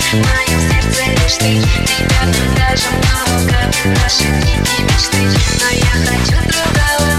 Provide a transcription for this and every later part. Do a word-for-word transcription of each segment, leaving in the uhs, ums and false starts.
В моем сердце лишь ты, тебя там даже много. Наши дикие мечты, но я хочу другого.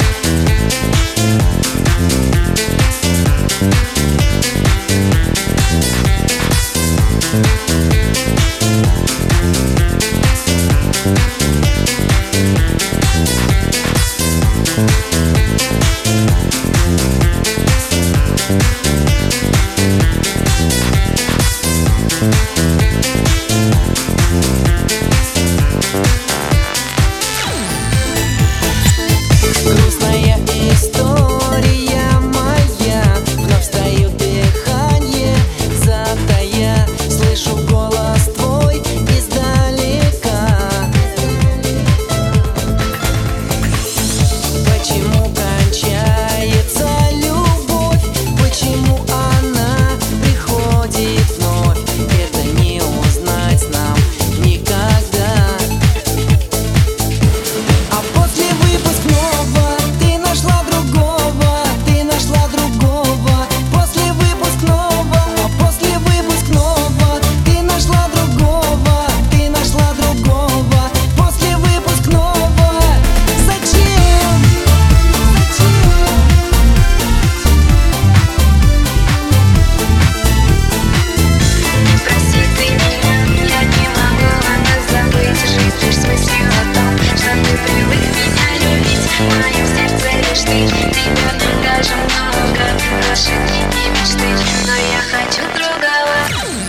Грустная история моя, вновь встает дыхание, затая, слышу голос твой издалека. Почему кончается любовь? Почему она приходит вновь? Это не узнать нам никогда. А после выпускного ты нашла другого, ты нашла другого. После выпускного, а после выпускного ты нашла другого, ты нашла другого. После выпускного зачем? Зачем? Прости ты меня, я не могу она забыть. Жить лишь с мыслью о том, что ты привык меня любить. В моем сердце лишь ты, тебя там даже много. Наши дикие мечты, но я хочу другого.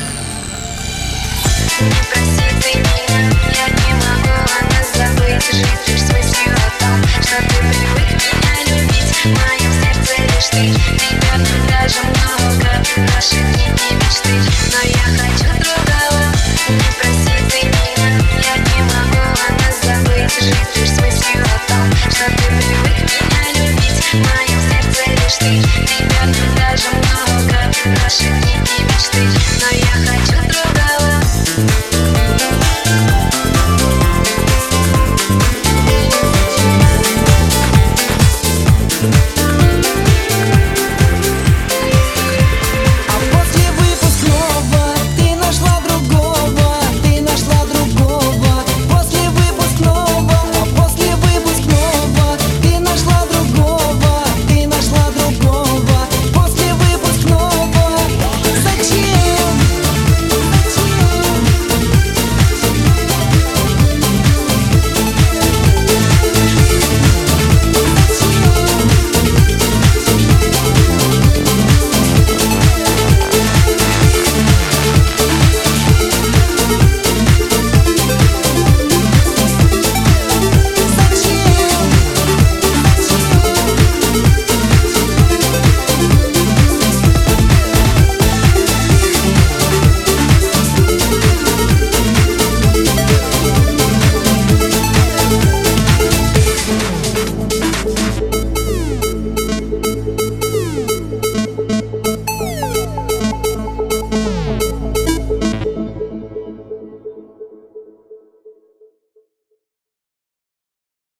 Прости ты меня, я не могу она забыть. Жить лишь с мыслью о том, что ты привык меня любить. В моем сердце лишь ты, тебя там даже много. Наши дикие мечты, но я хочу другого. Прости ты меня, я не могу она забыть. Жить лишь с мыслью о том, что ты привык меня любить. В моем сердце лишь ты, тебя там даже много. Наши дикие мечты, но я